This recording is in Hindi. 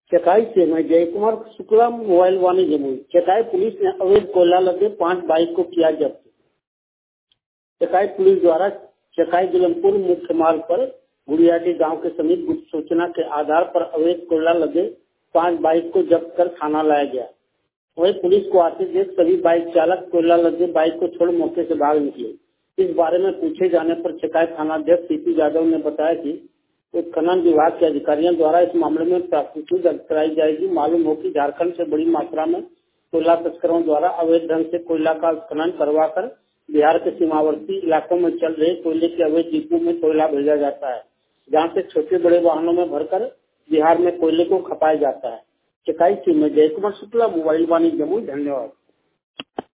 चकाई से मैं जय कुमार शुक्ला, मोबाइल वाणी जमुई। चकाई पुलिस ने अवैध कोयला लदे 5 बाइक को किया जब्त। चकाई पुलिस द्वारा चकाई गुलमपुर मुख्य मार्ग पर गुड़ियाटी गांव के समीप गुप्त सूचना के आधार पर अवैध कोयला लदे 5 बाइक को जब्त कर थाना लाया गया। वहीं पुलिस को आते देख सभी बाइक चालक कोयला लदे बाइक को छोड़ मौके से भाग निकले। इस बारे में पूछे जाने पर चकाई थानाध्यक्ष सीपी यादव ने बताया कि खनन विभाग के अधिकारियों द्वारा इस मामले में प्राथमिकी दर्ज कराई जाएगी। मालूम हो कि झारखंड से बड़ी मात्रा में कोयला तस्करों द्वारा अवैध ढंग से कोयला का खनन करवाकर बिहार के सीमावर्ती इलाकों में चल रहे कोयले के अवैध डिपो में कोयला भेजा जाता है, जहां से छोटे बड़े वाहनों में भरकर बिहार में कोयले को खपाया जाता है। चकाई से मैं जय कुमार शुक्ला, मोबाइल वाणी जमुई। धन्यवाद।